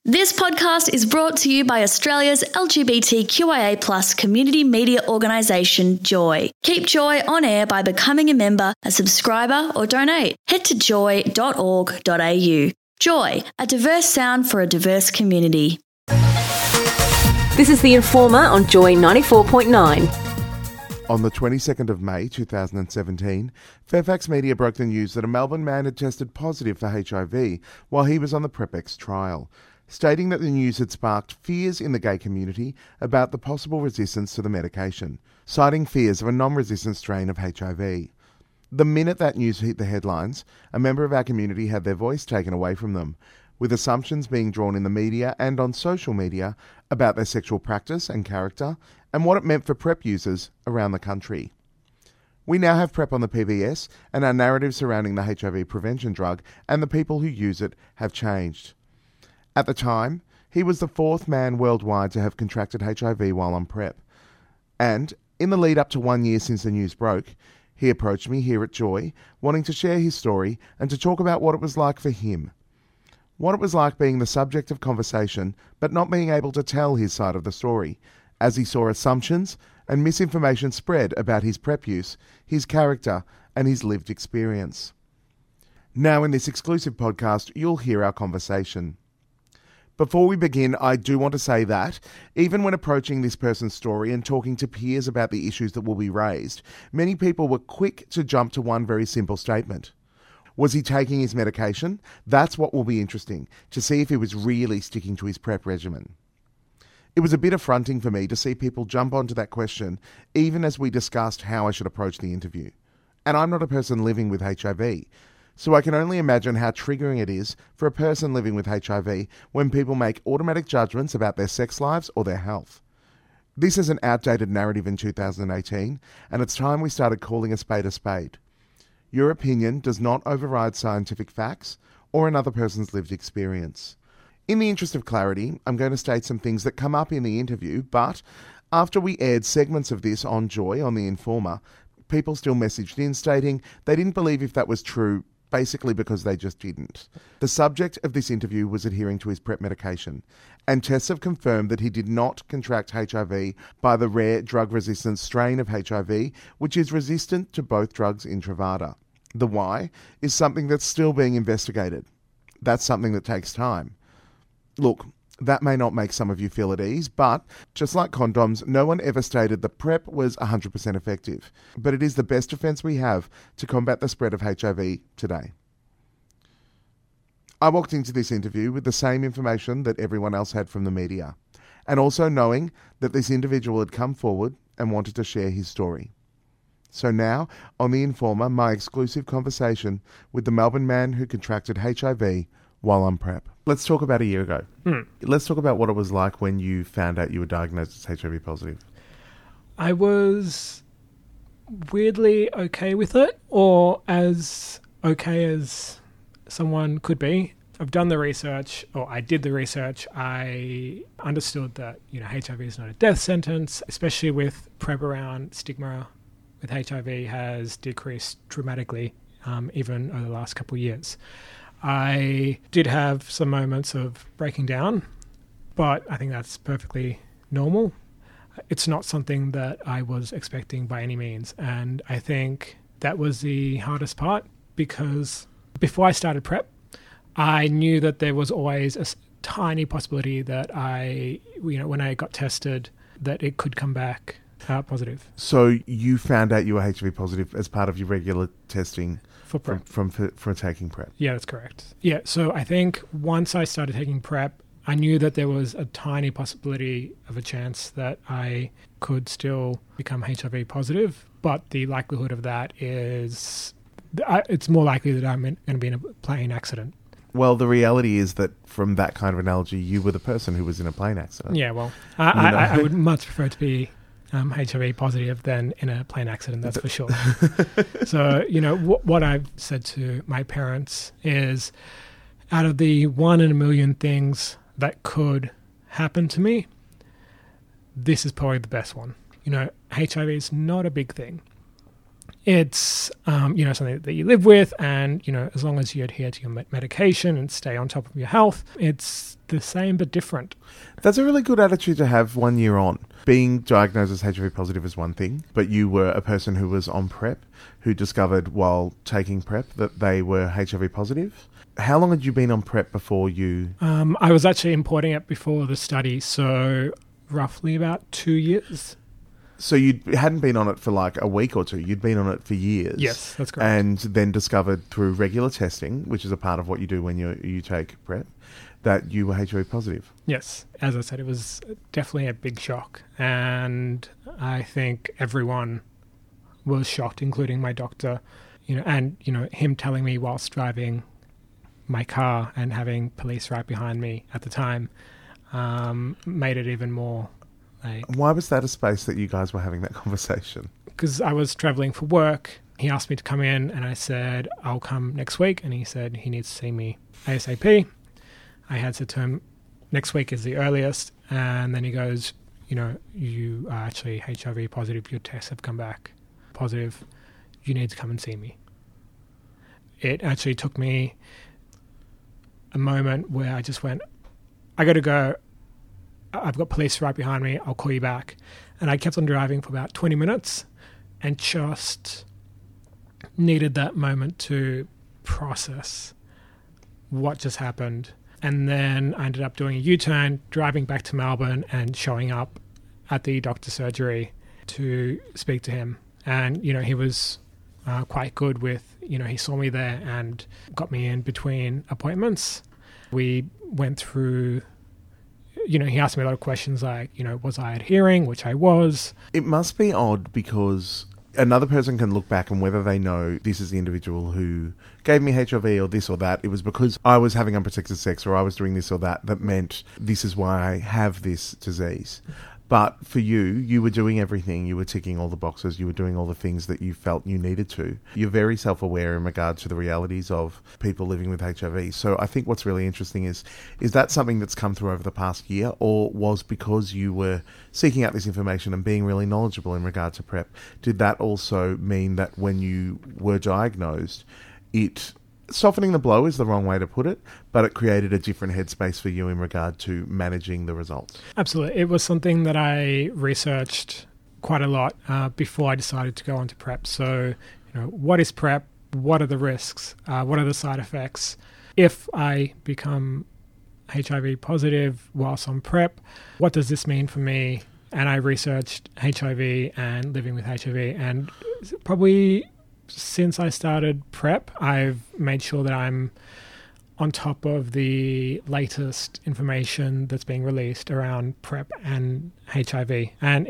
This podcast is brought to you by Australia's LGBTQIA+ community media organisation, Joy. Keep Joy on air by becoming a member, a subscriber or donate. Head to joy.org.au. Joy, a diverse sound for a diverse community. This is The Informer on Joy 94.9. On the 22nd of May 2017, Fairfax Media broke the news that a Melbourne man had tested positive for HIV while he was on the PrEP-X trial, stating that the news had sparked fears in the gay community about the possible resistance to the medication, citing fears of a non-resistant strain of HIV. The minute that news hit the headlines, a member of our community had their voice taken away from them, with assumptions being drawn in the media and on social media about their sexual practice and character and what it meant for PrEP users around the country. We now have PrEP on the PBS, and our narrative surrounding the HIV prevention drug and the people who use it have changed. At the time, he was the fourth man worldwide to have contracted HIV while on PrEP. And in the lead up to 1 year since the news broke, he approached me here at Joy, wanting to share his story and to talk about what it was like for him. What it was like being the subject of conversation, but not being able to tell his side of the story, as he saw assumptions and misinformation spread about his PrEP use, his character, and his lived experience. Now in this exclusive podcast, you'll hear our conversation. Before we begin, I do want to say that, even when approaching this person's story and talking to peers about the issues that will be raised, many people were quick to jump to one very simple statement. Was he taking his medication? That's what will be interesting, to see if he was really sticking to his PrEP regimen. It was a bit affronting for me to see people jump onto that question, even as we discussed how I should approach the interview. And I'm not a person living with HIV, so I can only imagine how triggering it is for a person living with HIV when people make automatic judgments about their sex lives or their health. This is an outdated narrative in 2018, and it's time we started calling a spade a spade. Your opinion does not override scientific facts or another person's lived experience. In the interest of clarity, I'm going to state some things that come up in the interview, but after we aired segments of this on Joy on The Informer, people still messaged in stating they didn't believe if that was true, basically because they just didn't. The subject of this interview was adhering to his PrEP medication, and tests have confirmed that he did not contract HIV by the rare drug-resistant strain of HIV, which is resistant to both drugs in Truvada. The why is something that's still being investigated. That's something that takes time. Look, that may not make some of you feel at ease, but just like condoms, no one ever stated that PrEP was 100% effective. But it is the best defence we have to combat the spread of HIV today. I walked into this interview with the same information that everyone else had from the media, and also knowing that this individual had come forward and wanted to share his story. So now, on The Informer, my exclusive conversation with the Melbourne man who contracted HIV while on PrEP. Let's talk about a year ago. Let's talk about what it was like when you found out you were diagnosed as HIV positive. I was weirdly okay with it, or as okay as someone could be. I've done the research, or I did the research. I understood that, HIV is not a death sentence, especially with PrEP around. Stigma with HIV has decreased dramatically, even over the last couple of years. I did have some moments of breaking down, but I think that's perfectly normal. It's not something that I was expecting by any means. And I think that was the hardest part, because before I started PrEP, I knew that there was always a tiny possibility that when I got tested, that it could come back positive. So you found out you were HIV positive as part of your regular testing for PrEP. For taking PrEP? Yeah, that's correct. Yeah, so I think once I started taking PrEP, I knew that there was a tiny possibility of a chance that I could still become HIV positive, but the likelihood of that is, it's more likely that I'm going to be in a plane accident. Well, the reality is that from that kind of analogy, you were the person who was in a plane accident. Yeah, well, I would much prefer to be HIV positive than in a plane accident, that's for sure. So, what I've said to my parents is, out of the 1 in a million things that could happen to me, this is probably the best one. HIV is not a big thing. It's, something that you live with, and, as long as you adhere to your medication and stay on top of your health, it's the same but different. That's a really good attitude to have 1 year on. Being diagnosed as HIV positive is one thing, but you were a person who was on PrEP, who discovered while taking PrEP that they were HIV positive. How long had you been on PrEP before you... I was actually importing it before the study, so roughly about 2 years. So you hadn't been on it for like a week or two. You'd been on it for years. Yes, that's correct. And then discovered through regular testing, which is a part of what you do when you take PrEP, that you were HIV positive. Yes. As I said, it was definitely a big shock. And I think everyone was shocked, including my doctor, and him telling me whilst driving my car and having police right behind me at the time made it even more... Why was that a space that you guys were having that conversation? Because I was travelling for work. He asked me to come in, and I said, I'll come next week. And he said he needs to see me ASAP. I had said to him, next week is the earliest. And then he goes, you are actually HIV positive. Your tests have come back positive. You need to come and see me. It actually took me a moment where I just went, I got to go. I've got police right behind me. I'll call you back. And I kept on driving for about 20 minutes and just needed that moment to process what just happened. And then I ended up doing a U-turn, driving back to Melbourne and showing up at the doctor's surgery to speak to him. And, he was quite good with, he saw me there and got me in between appointments. We went through... he asked me a lot of questions like, was I adhering, which I was. It must be odd because another person can look back and whether they know this is the individual who gave me HIV or this or that, it was because I was having unprotected sex or I was doing this or that meant this is why I have this disease. But for you were doing everything. You were ticking all the boxes. You were doing all the things that you felt you needed to. You're very self-aware in regard to the realities of people living with HIV. So I think what's really interesting is that something that's come through over the past year, or was because you were seeking out this information and being really knowledgeable in regard to PrEP, did that also mean that when you were diagnosed, softening the blow is the wrong way to put it, but it created a different headspace for you in regard to managing the results? Absolutely. It was something that I researched quite a lot before I decided to go on to PrEP. So, what is PrEP? What are the risks? What are the side effects? If I become HIV positive whilst on PrEP, what does this mean for me? And I researched HIV and living with HIV, and probably... since I started PrEP, I've made sure that I'm on top of the latest information that's being released around PrEP and HIV. And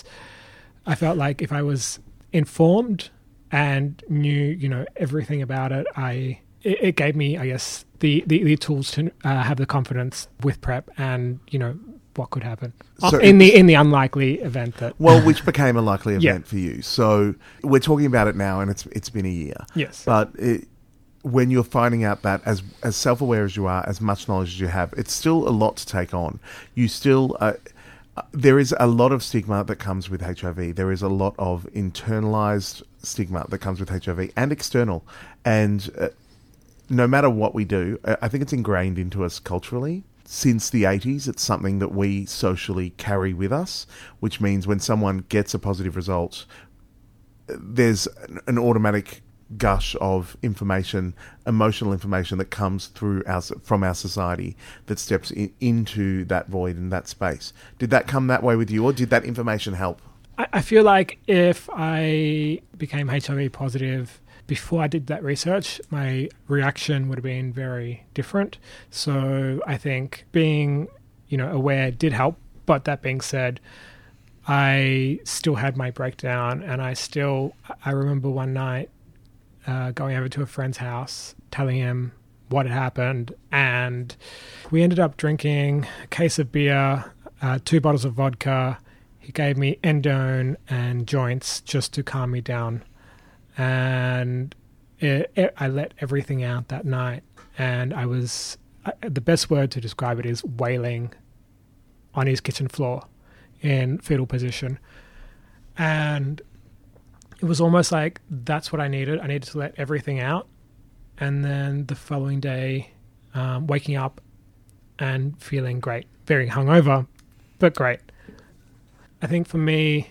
I felt like if I was informed and knew, everything about it, it gave me, I guess, the tools to have the confidence with PrEP and, what could happen in the unlikely event that... Well, which became a likely event for you. So we're talking about it now and it's been a year. Yes. But when you're finding out that as self-aware as you are, as much knowledge as you have, it's still a lot to take on. You still... there is a lot of stigma that comes with HIV. There is a lot of internalized stigma that comes with HIV and external. And no matter what we do, I think it's ingrained into us culturally. Since the 80s, it's something that we socially carry with us, which means when someone gets a positive result, there's an automatic gush of information, emotional information that comes from our society that steps into that void and that space. Did that come that way with you, or did that information help? I feel like if I became HIV positive before I did that research, my reaction would have been very different. So I think being, aware did help. But that being said, I still had my breakdown, and I remember one night going over to a friend's house, telling him what had happened, and we ended up drinking a case of beer, 2 bottles of vodka. He gave me endone and joints just to calm me down. And I let everything out that night, and I was, the best word to describe it is wailing on his kitchen floor in fetal position. And it was almost like that's what I needed. I needed to let everything out. And then the following day, waking up and feeling great, very hungover, but great. I think for me,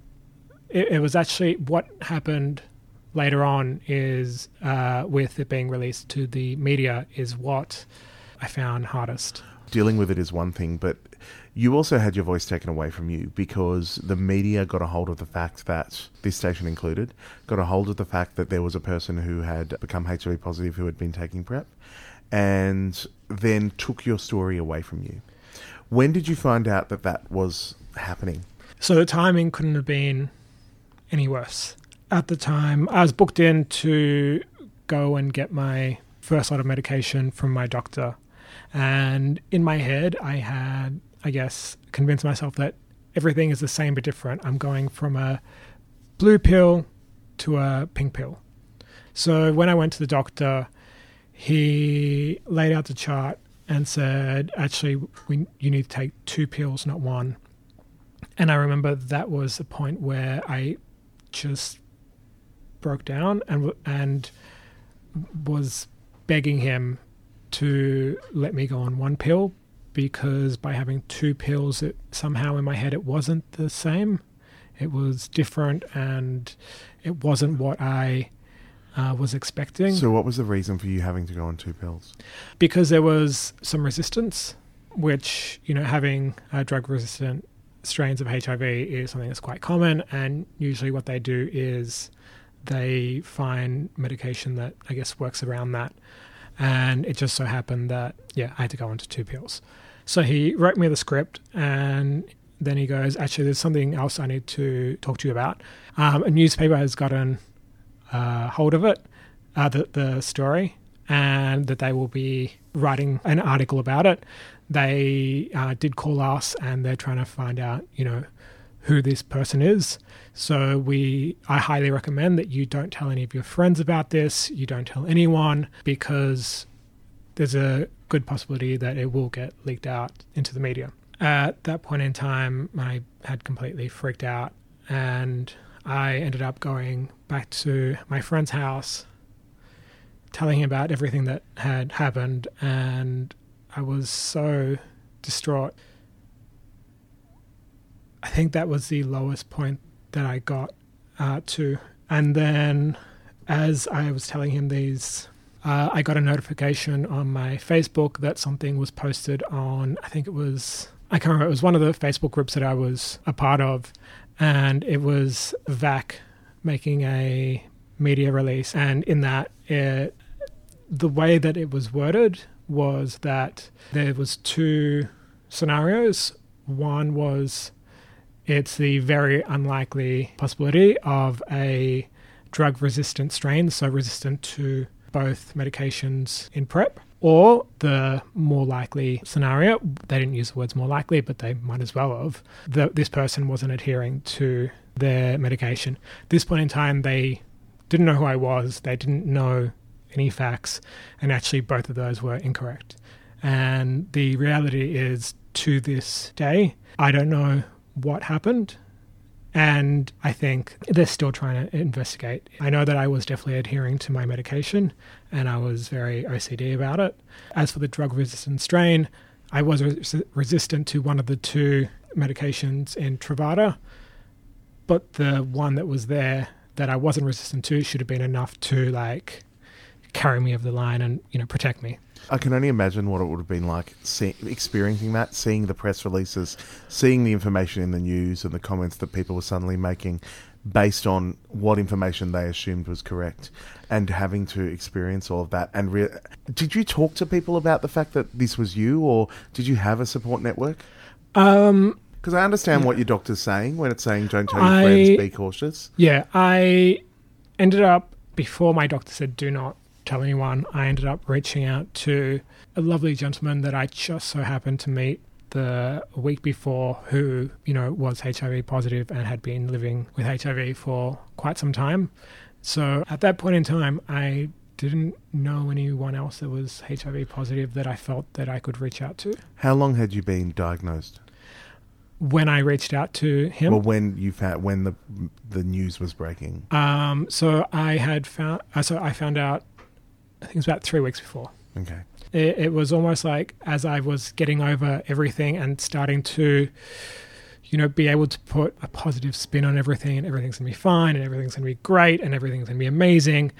it was actually what happened later on is with it being released to the media is what I found hardest. Dealing with it is one thing, but you also had your voice taken away from you because the media got a hold of the fact that, this station included, got a hold of the fact that there was a person who had become HIV positive who had been taking PrEP, and then took your story away from you. When did you find out that that was happening? So the timing couldn't have been any worse. At the time, I was booked in to go and get my first lot of medication from my doctor. And in my head, I had, I guess, convinced myself that everything is the same but different. I'm going from a blue pill to a pink pill. So when I went to the doctor, he laid out the chart and said, actually, you need to take 2 pills, not 1. And I remember that was the point where I just broke down and was begging him to let me go on 1 pill, because by having 2 pills, it somehow in my head it wasn't the same. It was different, and it wasn't what I was expecting. So what was the reason for you having to go on 2 pills? Because there was some resistance, which, you know, having drug-resistant strains of HIV is something that's quite common, and usually what they do is they find medication that, I guess, works around that. And it just so happened that, I had to go on to 2 pills. So he wrote me the script, and then he goes, actually, there's something else I need to talk to you about. A newspaper has gotten hold of it, the story, and that they will be writing an article about it. They did call us, and they're trying to find out, you know, who this person is. So I highly recommend that you don't tell any of your friends about this. You don't tell anyone, because there's a good possibility that it will get leaked out into the media. At that point in time, I had completely freaked out, and I ended up going back to my friend's house, telling him about everything that had happened, and I was so distraught. I think that was the lowest point that I got to. And then as I was telling him these, I got a notification on my Facebook that something was posted on, I can't remember, it was one of the Facebook groups that I was a part of, and it was VAC making a media release. And in that, the way that it was worded was that there was 2 scenarios. One was, it's the very unlikely possibility of a drug-resistant strain, so resistant to both medications in PrEP, or the more likely scenario, they didn't use the words more likely, but they might as well have, that this person wasn't adhering to their medication. At this point in time, they didn't know who I was, they didn't know any facts, and actually both of those were incorrect. And the reality is, to this day, I don't know what happened, and I think they're still trying to investigate. I know that I was definitely adhering to my medication, and I was very OCD about it. As for the drug-resistant strain, I was resistant to one of the 2 medications in Truvada, but the one that was there that I wasn't resistant to should have been enough to, like, carry me over the line and, you know, protect me. I can only imagine what it would have been like experiencing that, seeing the press releases, seeing the information in the news and the comments that people were suddenly making based on what information they assumed was correct, and having to experience all of that. And did you talk to people about the fact that this was you, or did you have a support network? Because I understand what your doctor's saying when it's saying don't tell your friends, be cautious. Yeah, I ended up, before my doctor said do not tell anyone, I ended up reaching out to a lovely gentleman that I just so happened to meet the week before, who, you know, was HIV positive and had been living with HIV for quite some time. So at that point in time, I didn't know anyone else that was HIV positive that I felt that I could reach out to. How long had you been diagnosed? when I reached out to him. Well, when the news was breaking. So I found out, I think it was about 3 weeks before. Okay. It was almost like as I was getting over everything and starting to, be able to put a positive spin on everything, and everything's going to be fine, and everything's going to be great, and everything's going to be amazing,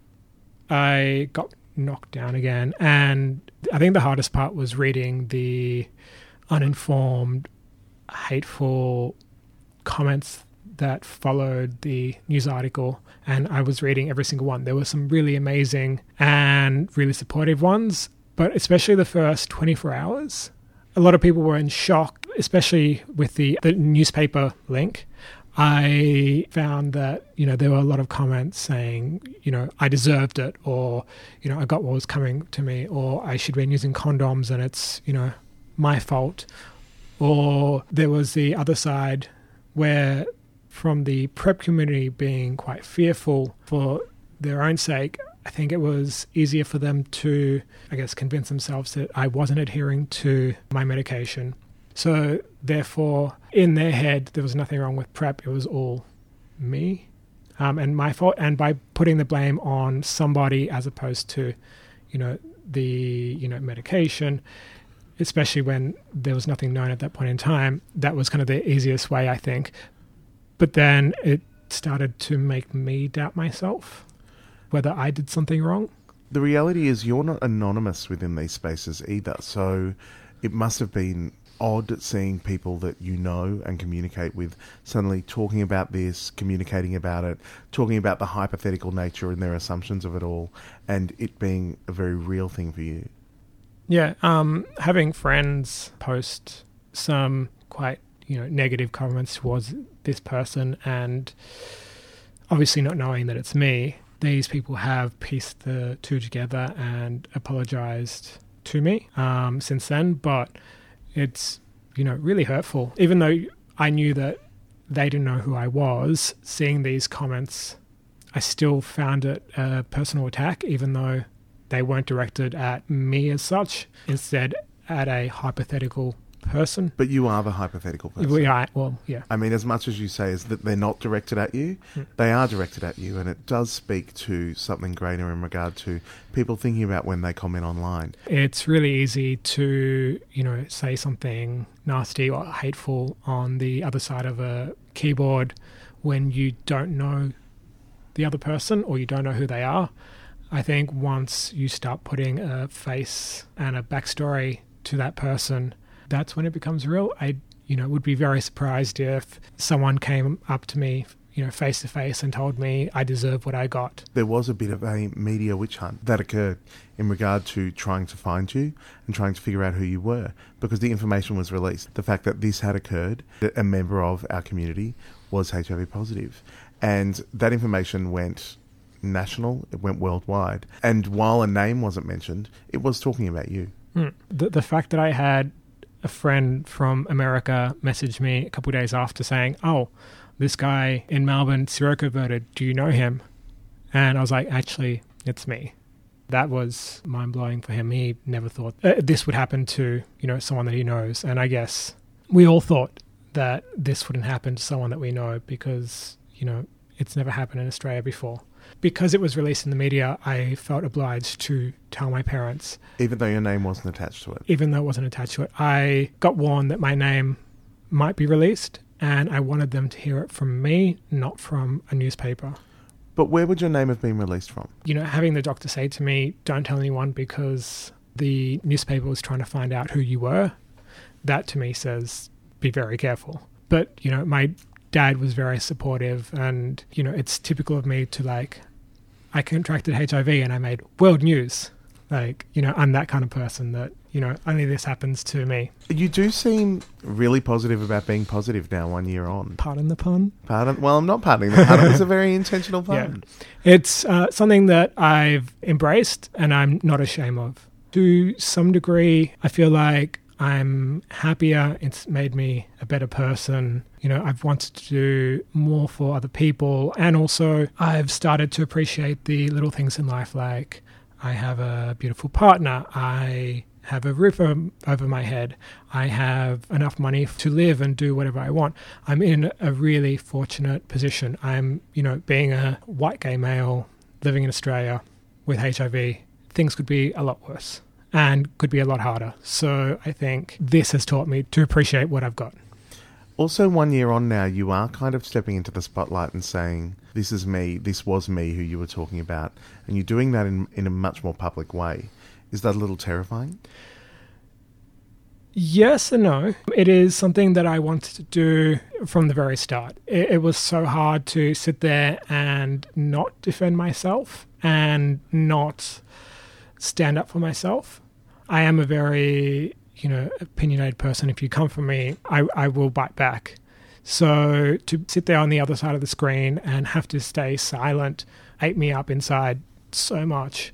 I got knocked down again. And I think the hardest part was reading the uninformed, hateful comments that followed the news article, and I was reading every single one. There were some really amazing and really supportive ones, but especially the first 24 hours. A lot of people were in shock, especially with the newspaper link. I found that, there were a lot of comments saying, I deserved it, or, I got what was coming to me, or I should have been using condoms and it's, my fault. Or there was the other side where, from the PrEP community being quite fearful for their own sake, I think it was easier for them to, convince themselves that I wasn't adhering to my medication. So therefore, in their head, there was nothing wrong with PrEP. It was all me and my fault. And by putting the blame on somebody as opposed to, the medication, especially when there was nothing known at that point in time, that was kind of the easiest way, I think. But then it started to make me doubt myself, whether I did something wrong. The reality is you're not anonymous within these spaces either. So it must have been odd seeing people that you know and communicate with suddenly talking about this, communicating about it, talking about the hypothetical nature and their assumptions of it all, and it being a very real thing for you. Yeah, having friends post some quite, negative comments towards this person, and obviously not knowing that it's me, these people have pieced the two together and apologized to me since then, but it's, really hurtful. Even though I knew that they didn't know who I was, seeing these comments, I still found it a personal attack, even though they weren't directed at me as such, instead at a hypothetical person. But you are the hypothetical person. Yeah. I mean, as much as you say is that they're not directed at you, they are directed at you, and it does speak to something greater in regard to people thinking about when they comment online. It's really easy to, say something nasty or hateful on the other side of a keyboard when you don't know the other person or you don't know who they are. I think once you start putting a face and a backstory to that person, that's when it becomes real. I, would be very surprised if someone came up to me, face to face and told me I deserve what I got. There was a bit of a media witch hunt that occurred in regard to trying to find you and trying to figure out who you were, because the information was released. The fact that this had occurred, that a member of our community was HIV positive, and that information went national, it went worldwide. And while a name wasn't mentioned, it was talking about you. The fact that I had a friend from America message me a couple of days after saying, oh, this guy in Melbourne seroconverted, do you know him? And I was like, actually, it's me. That was mind-blowing for him. He never thought this would happen to, someone that he knows. And I guess we all thought that this wouldn't happen to someone that we know because, it's never happened in Australia before. Because it was released in the media, I felt obliged to tell my parents. Even though your name wasn't attached to it? Even though it wasn't attached to it. I got warned that my name might be released, and I wanted them to hear it from me, not from a newspaper. But where would your name have been released from? Having the doctor say to me, don't tell anyone because the newspaper was trying to find out who you were, that to me says, be very careful. But, my dad was very supportive, and, it's typical of me to I contracted HIV and I made world news. I'm that kind of person that, only this happens to me. You do seem really positive about being positive now 1 year on. Pardon the pun? Pardon? Well, I'm not pardoning the pun. It was a very intentional pun. Yeah. It's something that I've embraced and I'm not ashamed of. To some degree, I feel like I'm happier. It's made me a better person. I've wanted to do more for other people. And also I've started to appreciate the little things in life. Like I have a beautiful partner. I have a roof over my head. I have enough money to live and do whatever I want. I'm in a really fortunate position. I'm, being a white gay male living in Australia with HIV, things could be a lot worse and could be a lot harder. So I think this has taught me to appreciate what I've got. Also, 1 year on now, you are kind of stepping into the spotlight and saying, this is me, this was me who you were talking about, and you're doing that in a much more public way. Is that a little terrifying? Yes and no. It is something that I wanted to do from the very start. It was so hard to sit there and not defend myself and not stand up for myself. I am a very opinionated person. If you come for me, I will bite back. So to sit there on the other side of the screen and have to stay silent ate me up inside so much.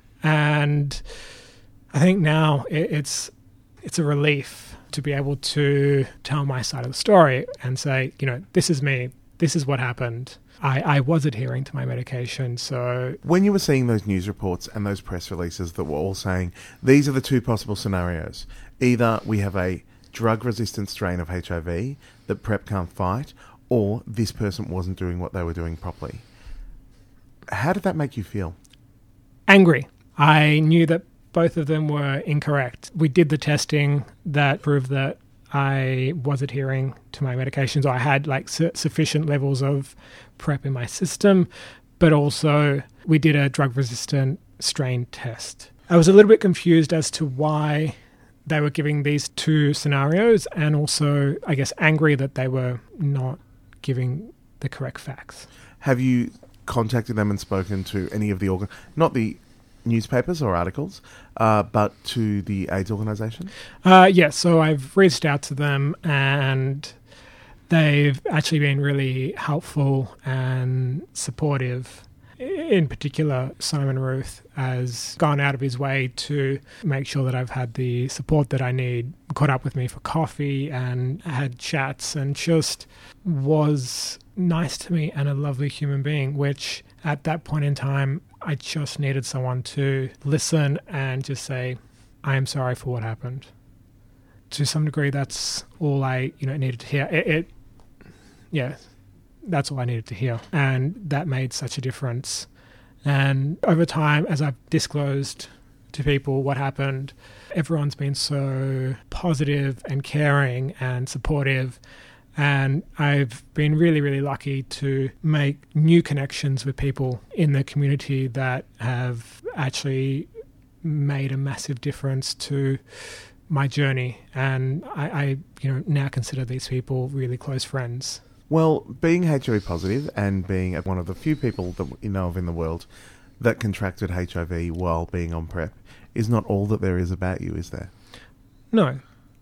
And I think now it's a relief to be able to tell my side of the story and say, this is me, this is what happened. I was adhering to my medication, so... When you were seeing those news reports and those press releases that were all saying, these are the two possible scenarios. Either we have a drug-resistant strain of HIV that PrEP can't fight, or this person wasn't doing what they were doing properly. How did that make you feel? Angry. I knew that both of them were incorrect. We did the testing that proved that I was adhering to my medications. I had sufficient levels of PrEP in my system, but also we did a drug-resistant strain test. I was a little bit confused as to why they were giving these two scenarios, and also, I guess, angry that they were not giving the correct facts. Have you contacted them and spoken to any of the not the newspapers or articles, but to the AIDS organisation? Yes, so I've reached out to them, and they've actually been really helpful and supportive. In particular, Simon Ruth has gone out of his way to make sure that I've had the support that I need, caught up with me for coffee and had chats, and just was nice to me and a lovely human being, which at that point in time, I just needed someone to listen and just say, I am sorry for what happened. To some degree, that's all I needed to hear. That's all I needed to hear. And that made such a difference. And over time, as I've disclosed to people what happened, everyone's been so positive and caring and supportive. And I've been really, really lucky to make new connections with people in the community that have actually made a massive difference to my journey. And I now consider these people really close friends. Well, being HIV positive and being one of the few people that you know of in the world that contracted HIV while being on PrEP is not all that there is about you, is there? No.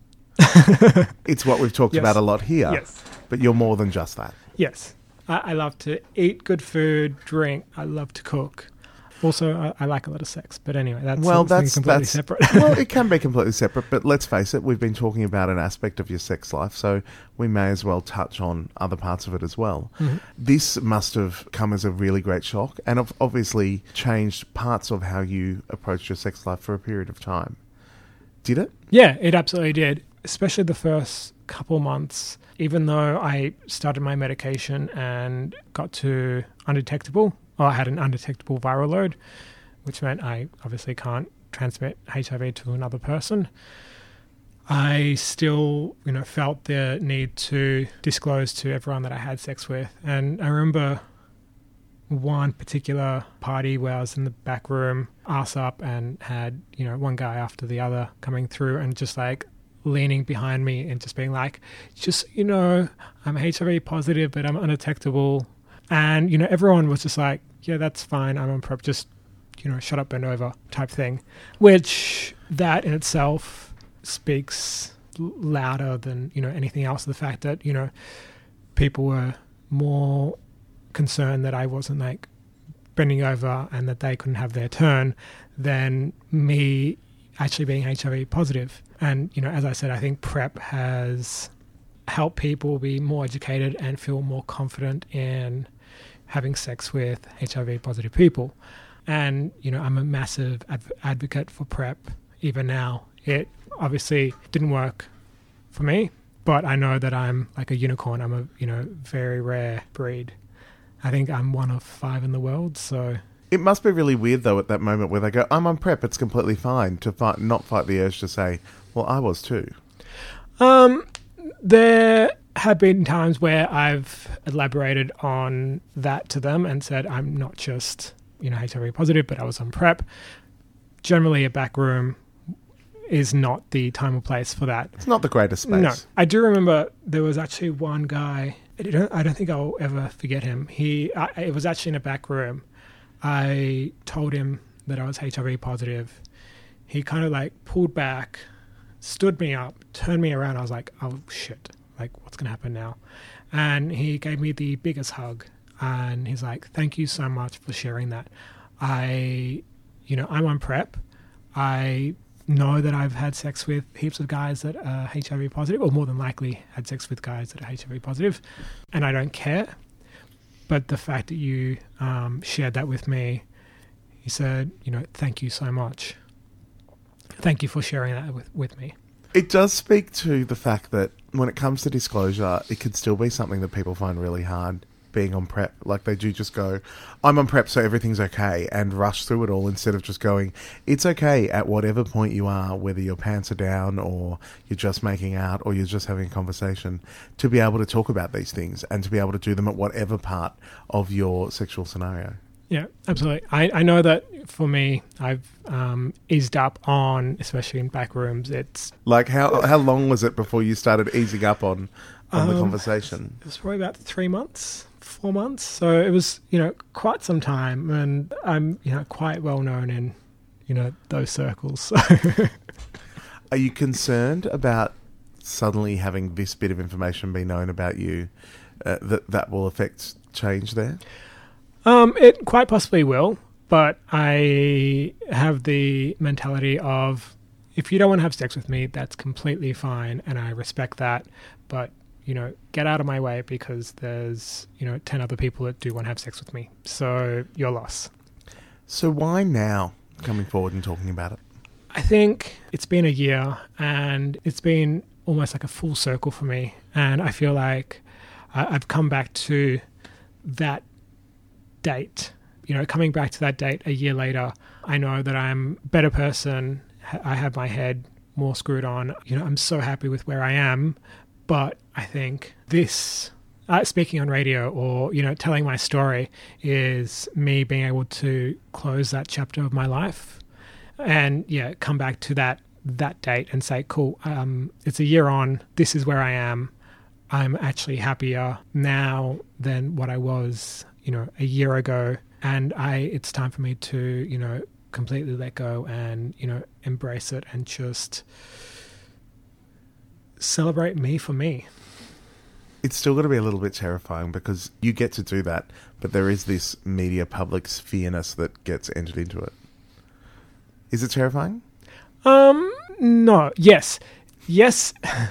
It's what we've talked about a lot here. Yes. But you're more than just that. Yes. I love to eat good food, drink. I love to cook. Also, I like a lot of sex. But anyway, that's completely separate. Well, it can be completely separate, but let's face it, we've been talking about an aspect of your sex life, so we may as well touch on other parts of it as well. Mm-hmm. This must have come as a really great shock and obviously changed parts of how you approached your sex life for a period of time. Did it? Yeah, it absolutely did, especially the first couple months. Even though I started my medication and got to undetectable, I had an undetectable viral load, which meant I obviously can't transmit HIV to another person. I still, felt the need to disclose to everyone that I had sex with. And I remember one particular party where I was in the back room, ass up, and had, one guy after the other coming through and just leaning behind me and just being like, just, I'm HIV positive, but I'm undetectable. And, everyone was just like, yeah, that's fine. I'm on PrEP. Just, shut up, bend over type thing, which that in itself speaks louder than, anything else. The fact that, people were more concerned that I wasn't bending over and that they couldn't have their turn than me actually being HIV positive. And, as I said, I think PrEP has helped people be more educated and feel more confident in having sex with HIV positive people. And, I'm a massive advocate for PrEP even now. It obviously didn't work for me, but I know that I'm like a unicorn. I'm a, very rare breed. I think I'm one of 5 in the world, so... It must be really weird, though, at that moment where they go, I'm on PrEP, it's completely fine, to not fight the urge to say, well, I was too. There have been times where I've elaborated on that to them and said, I'm not just, HIV positive, but I was on PrEP. Generally, a back room is not the time or place for that. It's not the greatest space. No. I do remember there was actually one guy, I don't think I'll ever forget him. It was actually in a back room. I told him that I was HIV positive. He kind of like pulled back, stood me up, turned me around. I was like, oh shit, like what's going to happen now? And he gave me the biggest hug. And he's like, thank you so much for sharing that. I'm on PrEP. I know that I've had sex with heaps of guys that are HIV positive, or more than likely had sex with guys that are HIV positive, and I don't care. But the fact that you shared that with me, he said, thank you so much. Thank you for sharing that with me. It does speak to the fact that when it comes to disclosure, it can still be something that people find really hard being on PrEP. Like they do just go, I'm on PrEP, so everything's okay, and rush through it all instead of just going, it's okay at whatever point you are, whether your pants are down or you're just making out or you're just having a conversation, to be able to talk about these things and to be able to do them at whatever part of your sexual scenario. Yeah, absolutely. I know that for me, I've eased up on, especially in back rooms, it's... Like how long was it before you started easing up on the conversation? It was probably about 3 months. 4 months, so it was quite some time, and I'm quite well known in those circles. So. Are you concerned about suddenly having this bit of information be known about you that will affect change there? It quite possibly will, but I have the mentality of if you don't want to have sex with me, that's completely fine, and I respect that, but get out of my way because there's, 10 other people that do want to have sex with me. So, your loss. So why now coming forward and talking about it? I think it's been a year and it's been almost like a full circle for me. And I feel like I've come back to that date. Coming back to that date a year later, I know that I'm a better person. I have my head more screwed on. I'm so happy with where I am. But I think this, speaking on radio or, telling my story is me being able to close that chapter of my life and, come back to that date and say, cool, it's a year on. This is where I am. I'm actually happier now than what I was, a year ago. And it's time for me to, completely let go and, embrace it and just celebrate me for me. It's still got to be a little bit terrifying because you get to do that, but there is this media public sphere-ness that gets entered into it. Is it terrifying? No. Yes. Yes,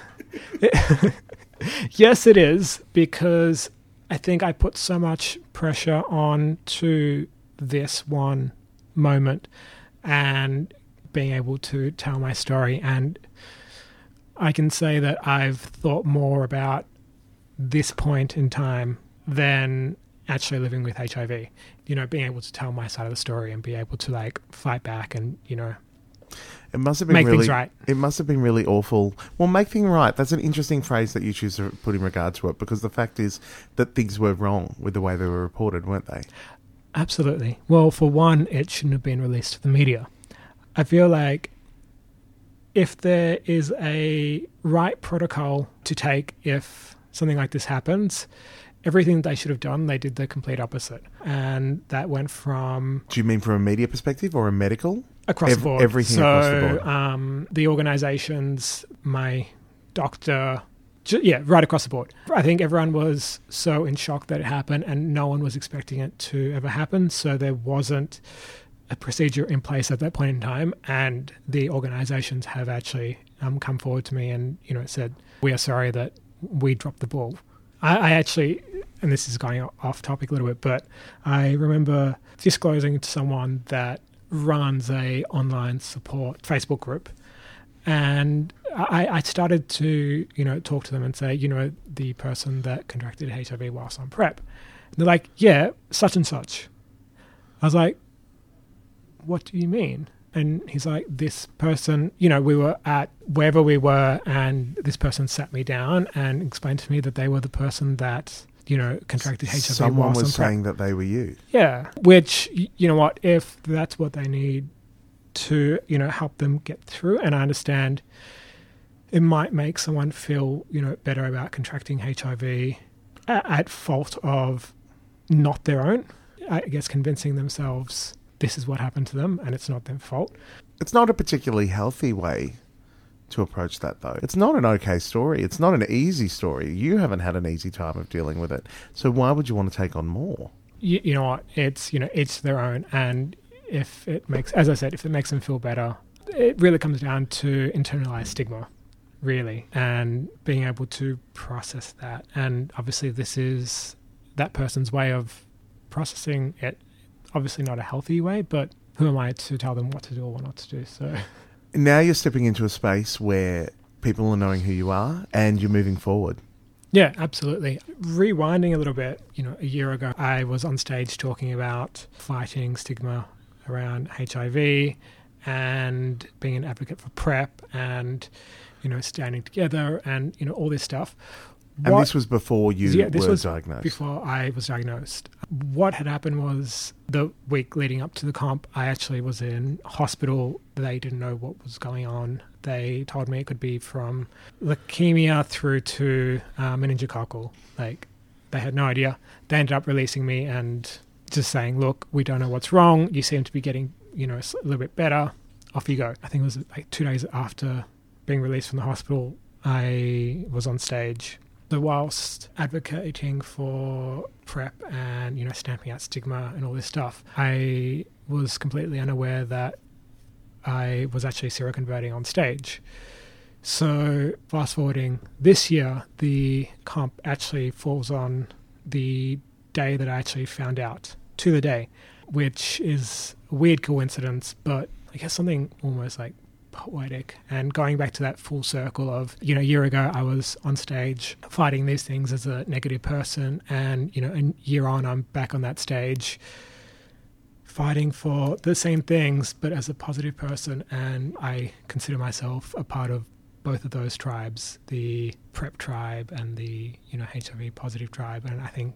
it is, because I think I put so much pressure on to this one moment and being able to tell my story, and I can say that I've thought more about this point in time than actually living with HIV. Being able to tell my side of the story and be able to fight back and, it must have been make really, things right. It must have been really awful. Well, make things right. That's an interesting phrase that you choose to put in regard to it, because the fact is that things were wrong with the way they were reported, weren't they? Absolutely. Well, for one, it shouldn't have been released to the media. I feel like if there is a right protocol to take if something like this happens, everything they should have done, they did the complete opposite. And that went from... Do you mean from a media perspective or a medical? Across the board. Everything across the board. The organisations, my doctor... right across the board. I think everyone was so in shock that it happened and no one was expecting it to ever happen. So there wasn't a procedure in place at that point in time. And the organisations have actually come forward to me and, said, we are sorry that we dropped the ball. I actually, and this is going off topic a little bit, but I remember disclosing to someone that runs a online support Facebook group. And I started to, talk to them and say, the person that contracted HIV whilst on PrEP. And they're like, yeah, such and such. I was like, what do you mean? And he's like, this person, we were at wherever we were, and this person sat me down and explained to me that they were the person that, contracted HIV. Someone was saying that they were you. Yeah, which, what, if that's what they need to, help them get through, and I understand it might make someone feel, better about contracting HIV at fault of not their own, I guess convincing themselves this is what happened to them and it's not their fault. It's not a particularly healthy way to approach that, though. It's not an okay story. It's not an easy story. You haven't had an easy time of dealing with it. So why would you want to take on more? You know what? It's, it's their own. And if it makes, as I said, if it makes them feel better, it really comes down to internalized stigma, really, and being able to process that. And obviously this is that person's way of processing it. Obviously not a healthy way, but who am I to tell them what to do or what not to do? So now you're stepping into a space where people are knowing who you are and you're moving forward. Yeah, absolutely. Rewinding a little bit, a year ago, I was on stage talking about fighting stigma around HIV and being an advocate for PrEP and, standing together and, all this stuff. And this was before you were diagnosed? Before I was diagnosed. What had happened was the week leading up to the comp, I actually was in hospital. They didn't know what was going on. They told me it could be from leukemia through to meningococcal. Like, they had no idea. They ended up releasing me and just saying, look, we don't know what's wrong. You seem to be getting, a little bit better. Off you go. I think it was like 2 days after being released from the hospital, I was on stage. So whilst advocating for PrEP and, stamping out stigma and all this stuff, I was completely unaware that I was actually seroconverting on stage. So fast forwarding this year, the comp actually falls on the day that I actually found out, to the day, which is a weird coincidence, but I guess something almost like poetic. And going back to that full circle of, a year ago I was on stage fighting these things as a negative person, and, a year on I'm back on that stage fighting for the same things but as a positive person, and I consider myself a part of both of those tribes, the PrEP tribe and the, HIV positive tribe, and I think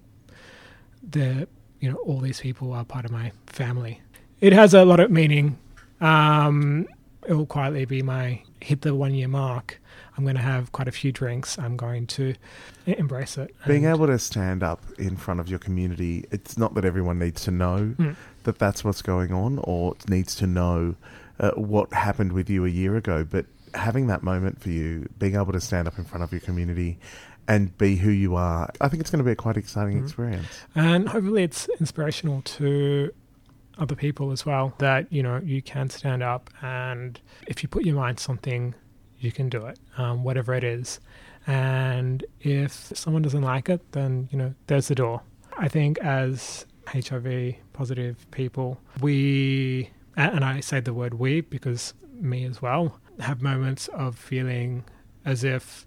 all these people are part of my family. It has a lot of meaning. It will quietly be hit the 1 year mark. I'm going to have quite a few drinks. I'm going to embrace it. Being able to stand up in front of your community, it's not that everyone needs to know that that's what's going on or needs to know what happened with you a year ago, but having that moment for you, being able to stand up in front of your community and be who you are, I think it's going to be a quite exciting experience. And hopefully it's inspirational to other people as well, that, you can stand up, and if you put your mind to something, you can do it, whatever it is. And if someone doesn't like it, then, there's the door. I think as HIV positive people, we, and I say the word we because me as well, have moments of feeling as if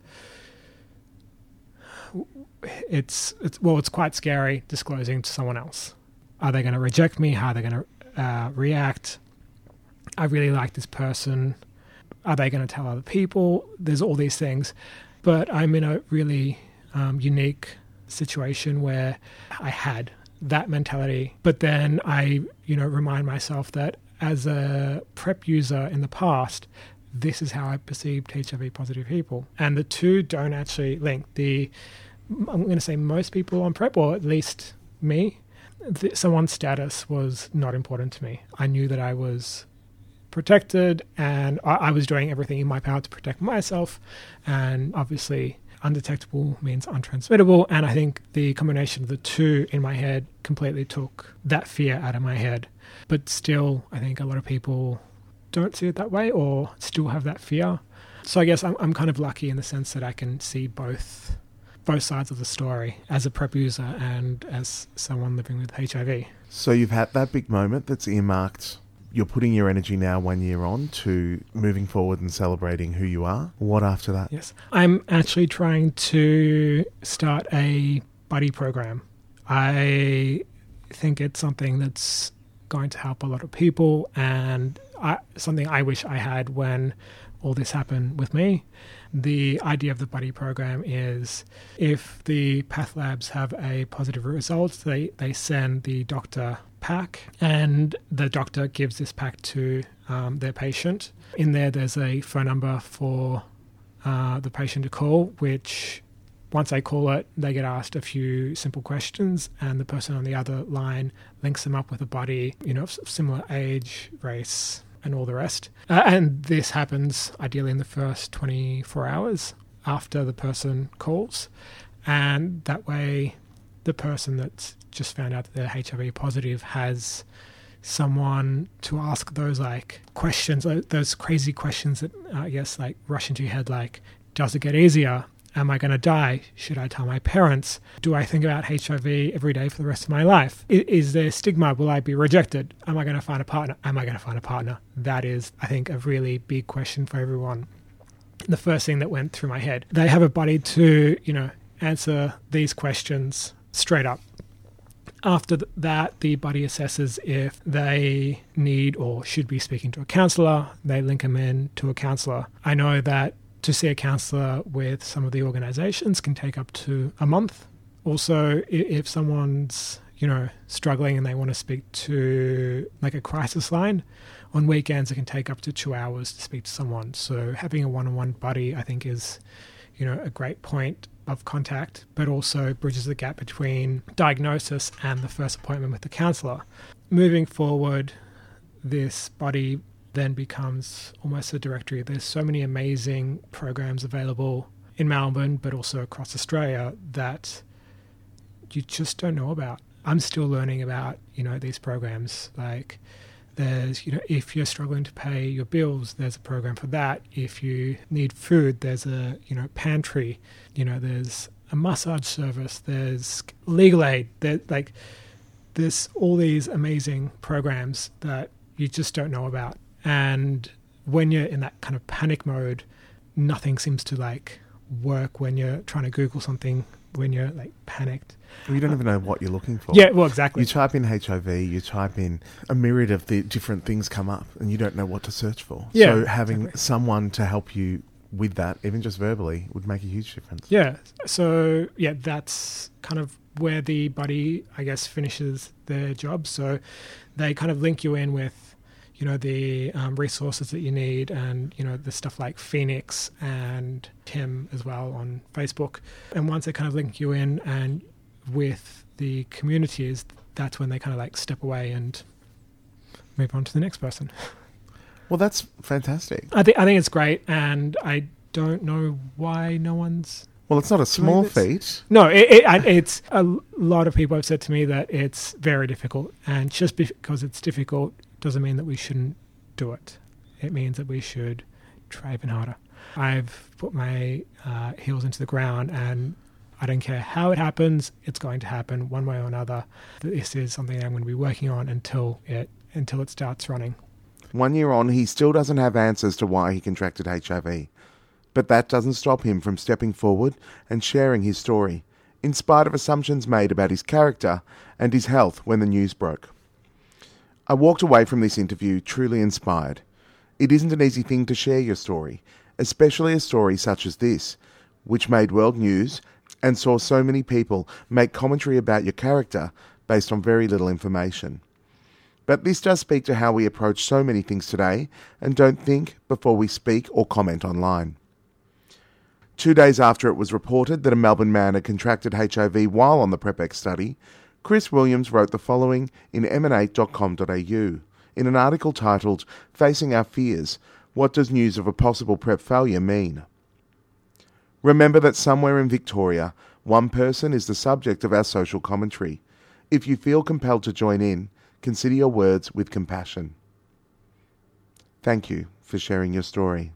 it's quite scary disclosing to someone else. Are they going to reject me? How are they going to react? I really like this person. Are they going to tell other people? There's all these things. But I'm in a really unique situation where I had that mentality. But then I, remind myself that as a PrEP user in the past, this is how I perceived HIV positive people. And the two don't actually link. I'm going to say most people on PrEP, or at least me, someone's status was not important to me. I knew that I was protected, and I was doing everything in my power to protect myself. And obviously, undetectable means untransmittable. And I think the combination of the two in my head completely took that fear out of my head. But still, I think a lot of people don't see it that way or still have that fear. So I guess I'm kind of lucky in the sense that I can see both sides of the story as a PrEP user and as someone living with HIV. So you've had that big moment that's earmarked You're putting your energy now 1 year on to moving forward and celebrating who you are. What after that? Yes. I'm actually trying to start a buddy program. I think it's something that's going to help a lot of people, and something I wish I had when all this happened with me. The idea of the buddy program is if the path labs have a positive result, they send the doctor pack, and the doctor gives this pack to their patient. In there's a phone number for the patient to call, which once they call it, they get asked a few simple questions, and the person on the other line links them up with a buddy, of similar age, race, and all the rest. And this happens ideally in the first 24 hours after the person calls. And that way, the person that's just found out that they're HIV positive has someone to ask those questions, those crazy questions that I guess rush into your head, does it get easier? Am I going to die? Should I tell my parents? Do I think about HIV every day for the rest of my life? Is there stigma? Will I be rejected? Am I going to find a partner? Am I going to find a partner? That is, I think, a really big question for everyone. The first thing that went through my head. They have a buddy to, answer these questions straight up. After that, the buddy assesses if they need or should be speaking to a counsellor. They link them in to a counsellor. I know that to see a counsellor with some of the organisations can take up to a month. Also, if someone's, struggling and they want to speak to a crisis line, on weekends it can take up to 2 hours to speak to someone. So having a one-on-one buddy, I think, is, a great point of contact, but also bridges the gap between diagnosis and the first appointment with the counsellor. Moving forward, this buddy then becomes almost a directory. There's so many amazing programs available in Melbourne, but also across Australia, that you just don't know about. I'm still learning about, these programs. There's, if you're struggling to pay your bills, there's a program for that. If you need food, there's a, pantry. There's a massage service. There's legal aid. There's all these amazing programs that you just don't know about. And when you're in that kind of panic mode, nothing seems to work when you're trying to Google something, when you're panicked. Well, you don't even know what you're looking for. Yeah, well, exactly. You type in HIV, you type in a myriad of the different things come up, and you don't know what to search for. Yeah, so having someone to help you with that, even just verbally, would make a huge difference. Yeah. So, that's kind of where the buddy, I guess, finishes their job. So they kind of link you in with the resources that you need, and, the stuff like Phoenix and Tim as well on Facebook. And once they kind of link you in and with the communities, that's when they kind of step away and move on to the next person. Well, that's fantastic. I think it's great, and I don't know why no one's... Well, it's not a small feat. No, it's a lot of people have said to me that it's very difficult, and just because it's difficult doesn't mean that we shouldn't do it. It means that we should try even harder. I've put my heels into the ground, and I don't care how it happens, it's going to happen one way or another. This is something I'm going to be working on until it starts running. 1 year on, he still doesn't have answers to why he contracted HIV. But that doesn't stop him from stepping forward and sharing his story, in spite of assumptions made about his character and his health when the news broke. I walked away from this interview truly inspired. It isn't an easy thing to share your story, especially a story such as this, which made world news and saw so many people make commentary about your character based on very little information. But this does speak to how we approach so many things today and don't think before we speak or comment online. 2 days after it was reported that a Melbourne man had contracted HIV while on the PrEP study, Chris Williams wrote the following in emanate.com.au in an article titled Facing Our Fears, What Does News of a Possible PrEP Failure Mean? Remember that somewhere in Victoria, one person is the subject of our social commentary. If you feel compelled to join in, consider your words with compassion. Thank you for sharing your story.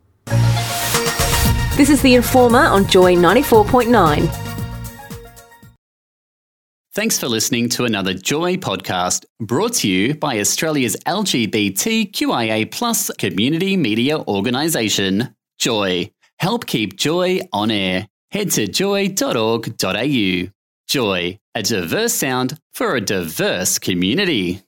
This is The Informer on Joy 94.9. Thanks for listening to another Joy podcast brought to you by Australia's LGBTQIA+ community media organisation, Joy. Help keep Joy on air. Head to joy.org.au. Joy, a diverse sound for a diverse community.